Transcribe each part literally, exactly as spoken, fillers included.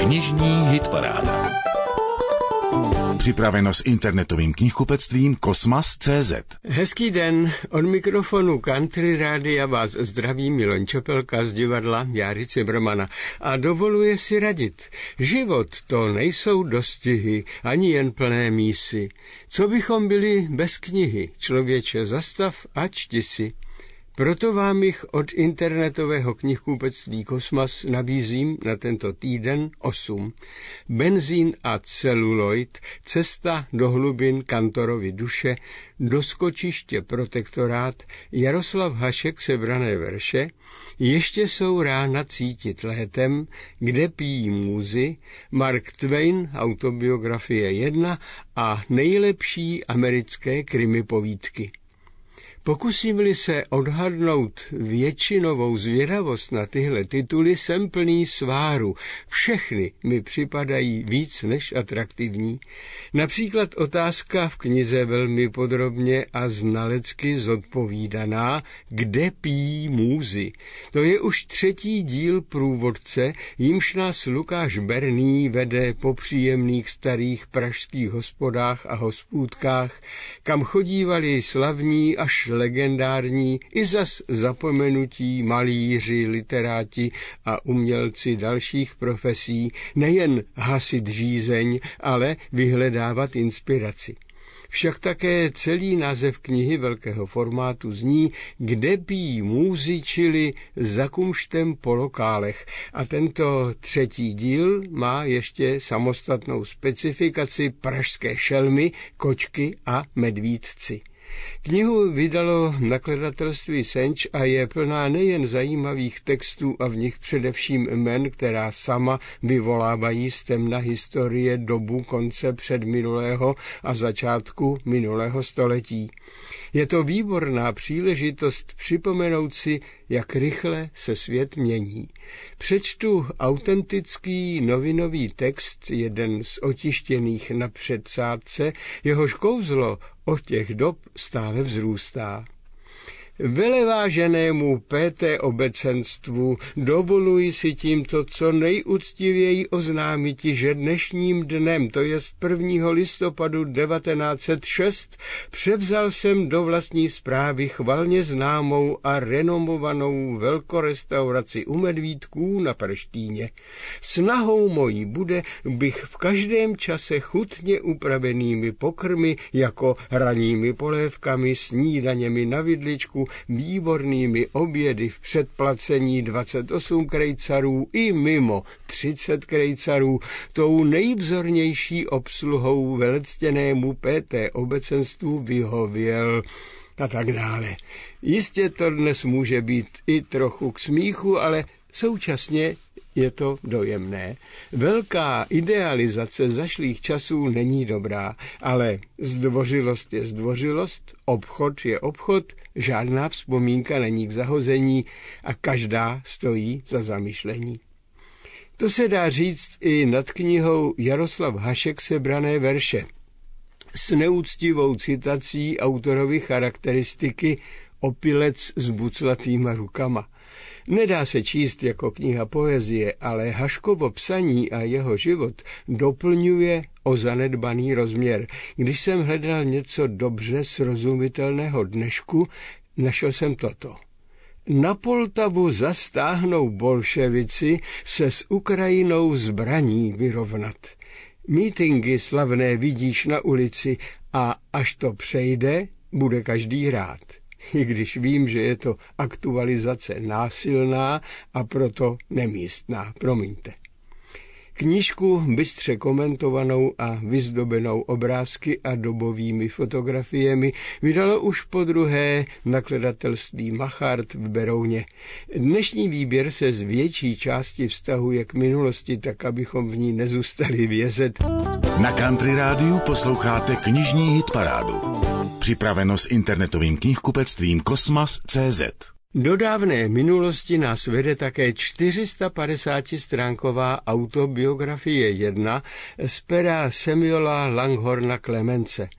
Knižní hitparáda. Připraveno s internetovým knihkupectvím Kosmas tečka cé zet. Hezký den, od mikrofonu Country Rádia vás zdraví Miloň Čepelka z divadla Járy Cimrmana a dovoluje si radit. Život to nejsou dostihy, ani jen plné mísy. Co bychom byli bez knihy? Člověče, zastav a čti si. Proto vám jich od internetového knihkupectví Kosmas nabízím na tento týden osm. Benzín a celuloid, cesta do hlubin Kantorovy duše, doskočiště protektorát, Jaroslav Hašek sebrané verše, ještě jsou rána cítit létem, kde pijí můzy, Mark Twain, autobiografie jedna a nejlepší americké krimi povídky. Pokusím-li se odhadnout většinovou zvědavost na tyhle tituly, jsem plný sváru. Všechny mi připadají víc než atraktivní. Například otázka v knize velmi podrobně a znalecky zodpovídaná, kde pijí můzy. To je už třetí díl průvodce, jímž nás Lukáš Berný vede po příjemných starých pražských hospodách a hospůdkách, kam chodívali slavní až legendární i zas zapomenutí malíři, literáti a umělci dalších profesí, nejen hasit žízeň, ale vyhledávat inspiraci. Však také celý název knihy velkého formátu zní Kde pijí můzy, čili za kumštem po lokálech. A tento třetí díl má ještě samostatnou specifikaci pražské šelmy, kočky a medvídci. Knihu vydalo nakladatelství Senč a je plná nejen zajímavých textů a v nich především jmen, která sama vyvolávají z temna historie dobu konce předminulého a začátku minulého století. Je to výborná příležitost připomenout si, jak rychle se svět mění. Přečtu autentický novinový text, jeden z otištěných na předsádce, jehož kouzlo od těch dob stále vzrůstá. Veleváženému P T obecenstvu dovoluji si tímto co nejúctivěji oznámiti, že dnešním dnem, to jest prvního listopadu devatenáct set šest, převzal jsem do vlastní správy chvalně známou a renomovanou velkorestauraci u Medvídků na Prštíně. Snahou mojí bude, bych v každém čase chutně upravenými pokrmy, jako ranními polévkami, snídaněmi na vidličku, výbornými obědy v předplacení dvacet osm krejcarů i mimo třicet krejcarů, tou nejvzornější obsluhou velectěnému P T obecenstvu vyhověl a tak dále. Jistě to dnes může být i trochu k smíchu, ale současně je to dojemné. Velká idealizace zašlých časů není dobrá, ale zdvořilost je zdvořilost, obchod je obchod, žádná vzpomínka není k zahození a každá stojí za zamyšlení. To se dá říct i nad knihou Jaroslav Hašek sebrané verše. S neúctivou citací autorovy charakteristiky opilec s buclatýma rukama. Nedá se číst jako kniha poezie, ale Haškovo psaní a jeho život doplňuje o zanedbaný rozměr. Když jsem hledal něco dobře srozumitelného dnešku, našel jsem toto. Na Poltavu zastáhnou bolševici se s Ukrajinou zbraní vyrovnat. Mítingy slavné vidíš na ulici a až to přejde, bude každý rád. I když vím, že je to aktualizace násilná a proto nemístná, promiňte. Knížku bystře komentovanou a vyzdobenou obrázky a dobovými fotografiemi vydalo už podruhé nakladatelství Machart v Berouně. Dnešní výběr se z větší části vztahuje k minulosti, tak abychom v ní nezůstali vězet. Na Country Rádiu posloucháte knižní hitparádu. Připraveno s internetovým knihkupectvím Kosmas tečka cé zet. Do dávné minulosti nás vede také čtyři sta padesátistránková autobiografie jedna z pera Samuela Langhorna Clemence.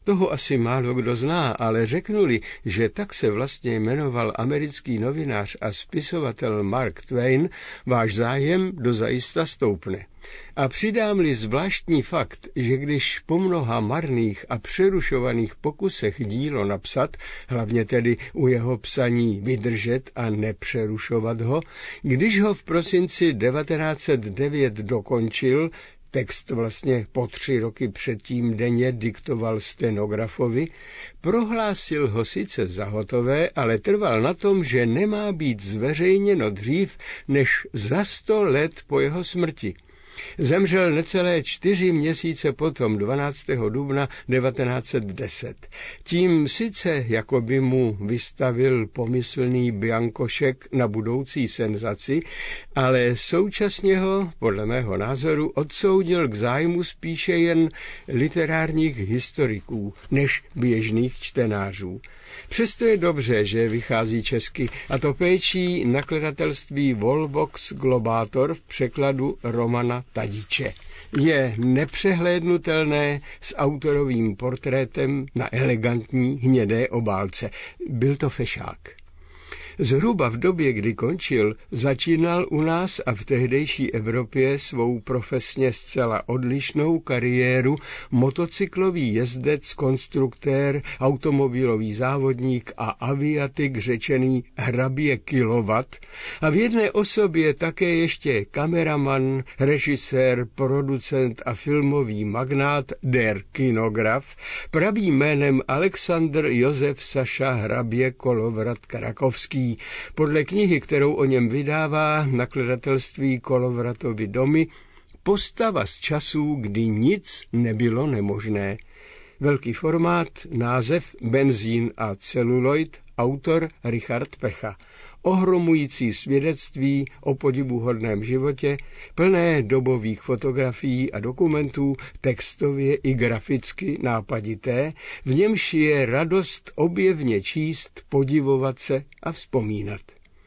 Toho asi málo kdo zná, ale řeknuli, že tak se vlastně jmenoval americký novinář a spisovatel Mark Twain, váš zájem dozajista stoupne. A přidám-li zvláštní fakt, že když po mnoha marných a přerušovaných pokusech dílo napsat, hlavně tedy u jeho psaní vydržet a nepřerušovat ho, když ho v prosinci devatenáct set devět dokončil, text vlastně po tři roky předtím denně diktoval stenografovi, prohlásil ho sice za hotové, ale trval na tom, že nemá být zveřejněno dřív než za sto let po jeho smrti. Zemřel necelé čtyři měsíce potom, dvanáctého dubna devatenáct set deset. Tím sice jako by mu vystavil pomyslný biankošek na budoucí senzaci, ale současně ho, podle mého názoru, odsoudil k zájmu spíše jen literárních historiků než běžných čtenářů. Přesto je dobře, že vychází česky, a to péčí nakladatelství Volvox Globátor v překladu Romana Tadiče. Je nepřehlédnutelné s autorovým portrétem na elegantní hnědé obálce. Byl to fešák. Zhruba v době, kdy končil, začínal u nás a v tehdejší Evropě svou profesně zcela odlišnou kariéru motocyklový jezdec, konstruktér, automobilový závodník a aviatik řečený hrabě Kilovat a v jedné osobě také ještě kameraman, režisér, producent a filmový magnát der Kinograf, pravým jménem Alexandr Josef Saša hrabě Kolovrat Krakovský. Podle knihy, kterou o něm vydává nakladatelství Kolovratovy domy, postava z časů, kdy nic nebylo nemožné. Velký formát, název Benzín a celuloid, autor Richard Pecha. Ohromující svědectví o podivuhodném životě, plné dobových fotografií a dokumentů, textově i graficky nápadité, v němž je radost objevně číst, podivovat se a vzpomínat.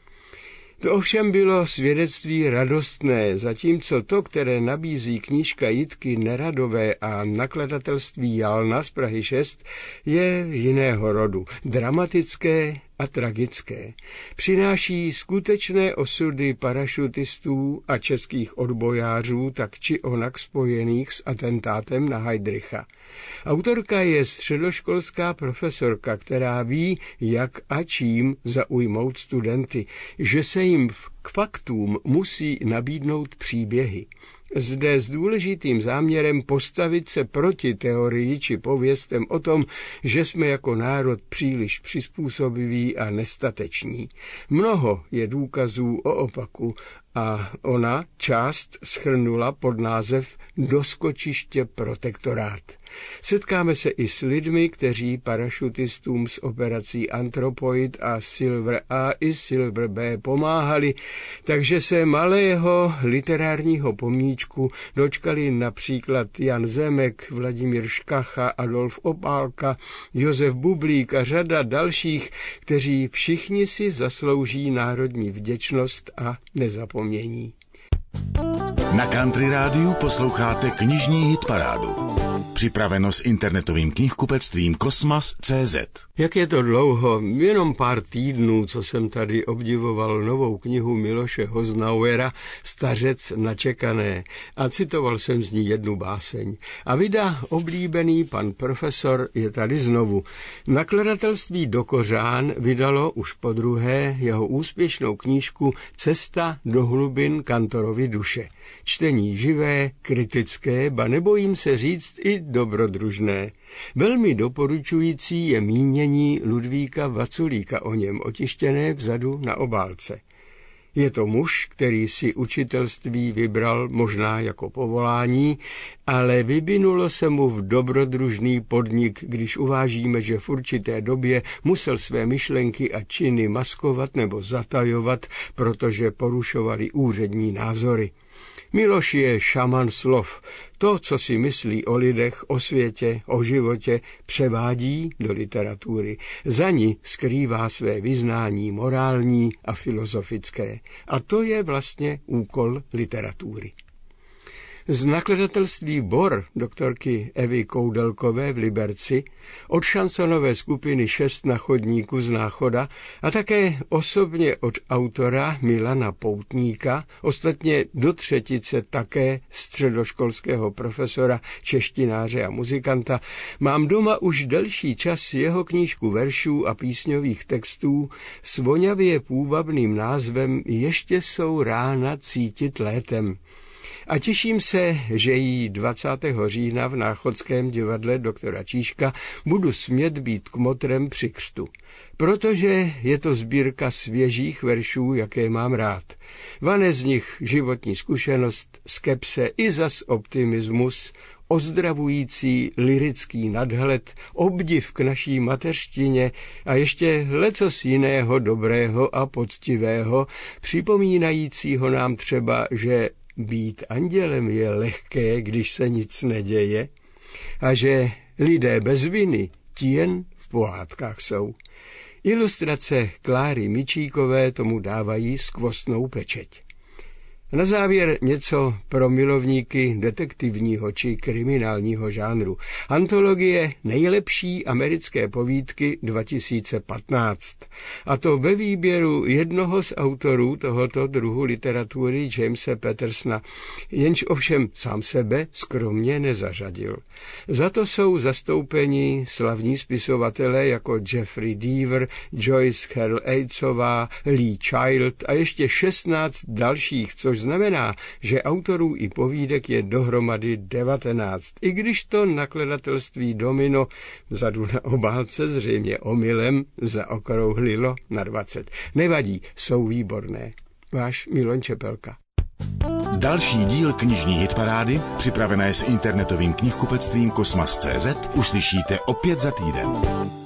To ovšem bylo svědectví radostné, zatímco to, které nabízí knížka Jitky Neradové a nakladatelství Jalna z Prahy šest, je jiného rodu, dramatické a tragické. Přináší skutečné osudy parašutistů a českých odbojářů, tak či onak spojených s atentátem na Heydricha. Autorka je středoškolská profesorka, která ví, jak a čím zaujmout studenty, že se jim k faktům musí nabídnout příběhy. Zde s důležitým záměrem postavit se proti teorii či pověstem o tom, že jsme jako národ příliš přizpůsobiví a nestateční. Mnoho je důkazů o opaku a ona část shrnula pod název Doskočiště protektorát. Setkáme se i s lidmi, kteří parašutistům s operací Anthropoid a Silver A i Silver B pomáhali, takže se malého literárního pomníčku dočkali například Jan Zemek, Vladimír Škacha, Adolf Opálka, Josef Bublík a řada dalších, kteří všichni si zaslouží národní vděčnost a nezapomění. Na Country Rádiu posloucháte knižní hitparádu. Připraveno s internetovým knihkupectvím Kosmas tečka cé zet. Jak je to dlouho, jenom pár týdnů, co jsem tady obdivoval novou knihu Miloše Hoznauera Stařec na čekané a citoval jsem z ní jednu báseň. A vydá oblíbený pan profesor je tady znovu. Nakladatelství Do Kořán vydalo už podruhé jeho úspěšnou knížku Cesta do hlubin Kantorovy duše. Čtení živé, kritické, ba nebojím se říct i dobrodružné. Velmi doporučující je mínění Ludvíka Vaculíka o něm otištěné vzadu na obálce. Je to muž, který si učitelství vybral možná jako povolání, ale vyvinulo se mu v dobrodružný podnik, když uvážíme, že v určité době musel své myšlenky a činy maskovat nebo zatajovat, protože porušovali úřední názory. Miloš je šaman slov. To, co si myslí o lidech, o světě, o životě, převádí do literatury. Za ní skrývá své vyznání morální a filozofické. A to je vlastně úkol literatury. Z nakladatelství Bor doktorky Evy Koudelkové v Liberci, od šansonové skupiny Šest na chodníku z Náchoda a také osobně od autora Milana Poutníka, ostatně do třetice také středoškolského profesora, češtináře a muzikanta, mám doma už delší čas jeho knížku veršů a písňových textů s vonavě půvabným názvem Ještě jsou rána cítit létem. A těším se, že jí dvacátého října v Náchodském divadle doktora Čížka budu smět být kmotrem při křtu. Protože je to sbírka svěžích veršů, jaké mám rád. Vane z nich životní zkušenost, skepse i zas optimismus, ozdravující lirický nadhled, obdiv k naší mateřštině a ještě lecos jiného dobrého a poctivého, připomínajícího nám třeba, že být andělem je lehké, když se nic neděje, a že lidé bez viny ti jen v pohádkách jsou. Ilustrace Kláry Mičíkové tomu dávají skvostnou pečeť. Na závěr něco pro milovníky detektivního či kriminálního žánru. Antologie Nejlepší americké povídky dva tisíce patnáct. A to ve výběru jednoho z autorů tohoto druhu literatury, Jamese Pattersona, jenž ovšem sám sebe skromně nezařadil. Za to jsou zastoupeni slavní spisovatelé jako Jeffrey Deaver, Joyce Carol Oatesová, Lee Child a ještě šestnáct dalších, což znamená, že autorů i povídek je dohromady devatenáct, i když to nakladatelství Domino vzadu na obálce zřejmě omylem zaokrouhlilo na dvacet. Nevadí, jsou výborné. Váš Milon Čepelka. Další díl knižní hitparády, připravené s internetovým knihkupectvím Kosmas tečka cé zet, uslyšíte opět za týden.